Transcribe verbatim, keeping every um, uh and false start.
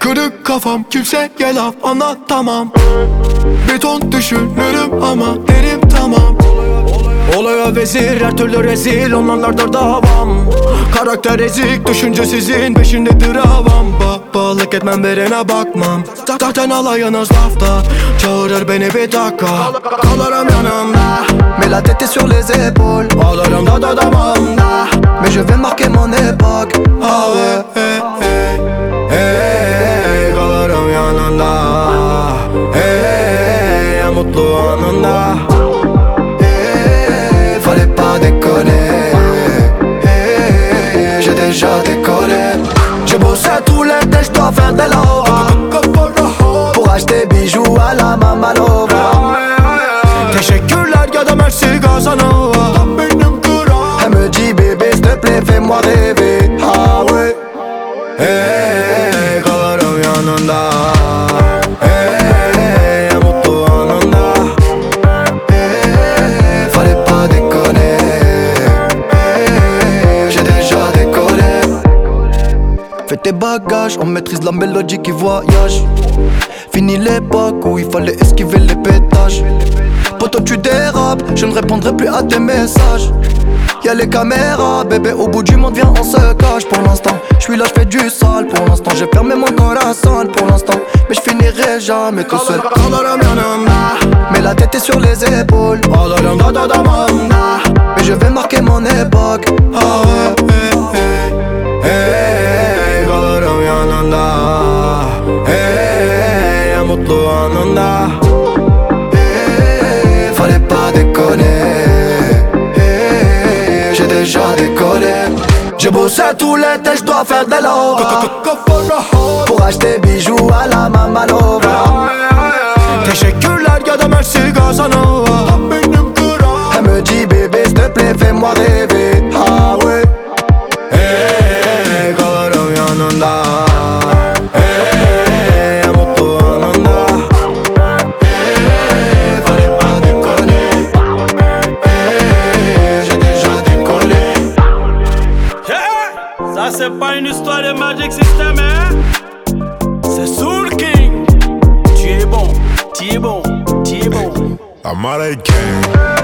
Kırık kafam kimseye laf anlatamam. Bir ton düşünürüm ama derim tamam. Olaya vezir her türlü rezil, onlarlardır davam. Karakter ezik, düşüncesizin peşindedir avam. Babalık etmem, birine bakmam. Zaten alayınız lafta, çağırır beni bir dakika. Kalırım yanımda, Mais la tête est sur les épaules. ağlarım da dudamamda. Mais je vais marquer mon époque. Ah ouais, hey, hey, hey, kalırım yanında. Hey, en mutlu anında. Hey, fallait pas déconner. Hey, j'ai déjà décollé. J'ai bossé tout l'été, j'dois faire de l'ova. Pour acheter bijoux à la Mamalova. Teşekkürler ya da merci Casanova. Benim kral. Elle me dit bébé s'il te plaît fais-moi rêver. Ah ouais. Hey, kalırım yanında. Hey, en mutlu anında. Hey, fallait pas déconner. Hey, j'ai déjà décollé. Fais tes bagages, on maîtrise la mélodie qui voyage. Fini l'époque où il fallait esquiver les pétages. Poto tu dérapes, je ne répondrai plus à tes messages. Y'a les caméras, bébé au bout du monde viens on se cache. Pour l'instant, je suis là, je fais du sale. Pour l'instant, j'ai fermé mon corazon. Pour l'instant, mais je finirai jamais tout seul. Kalırım yanında. Mais la tête est sur les épaules. Ağlarım da dudamamda. Mais je vais marquer mon époque. Ah ouais, hey, hey, hey, kalırım yanında. Hey, en mutlu anında. Hey, fallait pas déconner. Hey, j'ai déjà décollé. J'ai bossé tout l'été, j'dois faire de l'ova. Pour acheter bijoux à la Mamalova. Teşekkürler ya da merci Casanova. Benim kral. Elle me dit bébé s'il te plaît fais-moi rêver. Ah ouais. Hey, kalırım yanında. Hey, en mutlu anında. Hey, fallait pas déconner. Hey, j'ai déjà décollé. Yeah! Ça c'est pas une histoire de Magic System, hein? C'est Soul King. Tu es bon, tu es bon, tu es bon. I'm out of game.